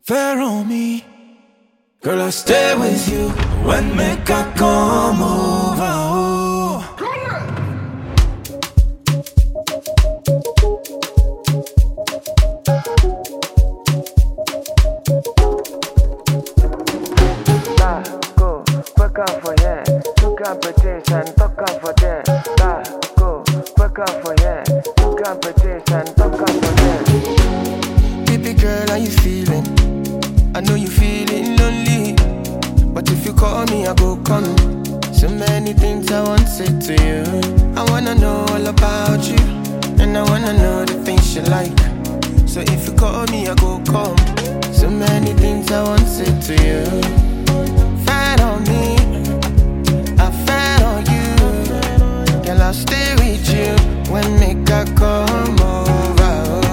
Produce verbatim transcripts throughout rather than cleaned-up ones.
fair on me. Girl, I stay with you when make I come over. Oh. Da, go, work out for yeah. Look at British and talk out for there. Da, go, work out for yeah. Look at British and talk out for there. Baby girl, how you feeling? I know you feeling lonely, but if you call me, I go come. So many things I want to say to you. I wanna know all about you, and I wanna know the things you like. So if you call me, I go come. So many things I want to say to you. Fat on me, I fat on you. Girl, I'll stay with you when make I come over.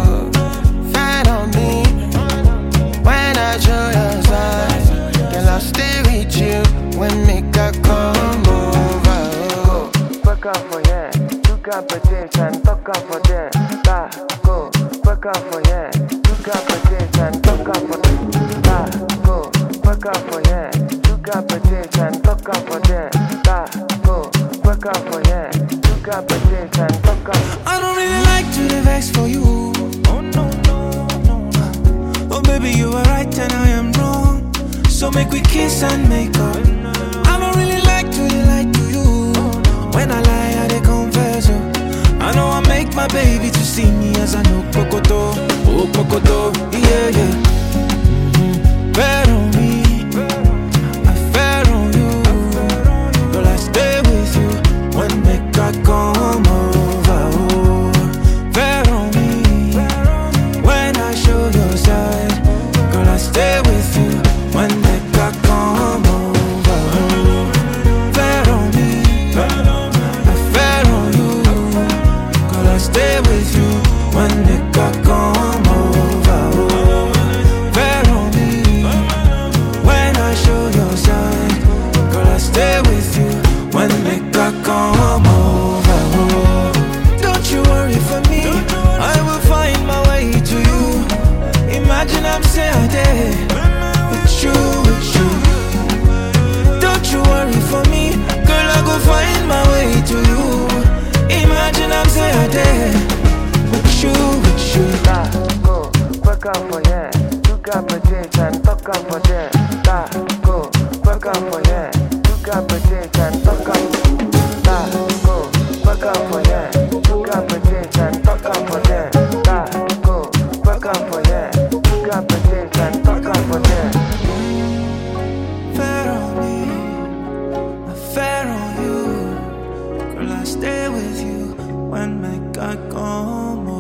Fat on me, when I show your side. Girl, I'll stay with you when make I come over. Go, work out for yeah. Look at British and talk out for there. Da, go, work out for yeah. Look at British and talk out for there. Da, go, work out for yeah. Look at British and talk out for there. Da, go, work out for yeah. Look at British and talk out. I don't really like to the vex for you. Oh no, no, no, no. Oh baby, you are right and I am wrong. So make we kiss and make up. I don't really like to lie to you. When I lie, I dey confess. Oh. I know I make my baby to see me as I know Kokoto. Oh Kokoto, yeah, yeah. Mm-hmm. Bet on me, I fair on you. Girl, I stay with you when make I come over. Oh, fair on me, when I show your side. Girl, I stay with you when make I come over. Oh, fair on me, I fair on you. Girl, I stay with you when make I come over. Oh, fair on me, when I show your side. Girl, I stay with you when make I come over. Oh, don't you worry for me, I will find my way to you. Imagine I'm saying there with you, with you. Don't you worry for me, girl, I go find my way to you. Imagine I'm saying there with you, with you. Da, go, work out for yeah. Look at British and talk out for there. Da, go, work out for yeah. Look at British and talk out. Da, go, work out for yeah. Look at British and talk out for there. Da, go, work out for yeah. Look at British and talk out for there. Fair on me, I fair on you. Girl, I stay with you when make I come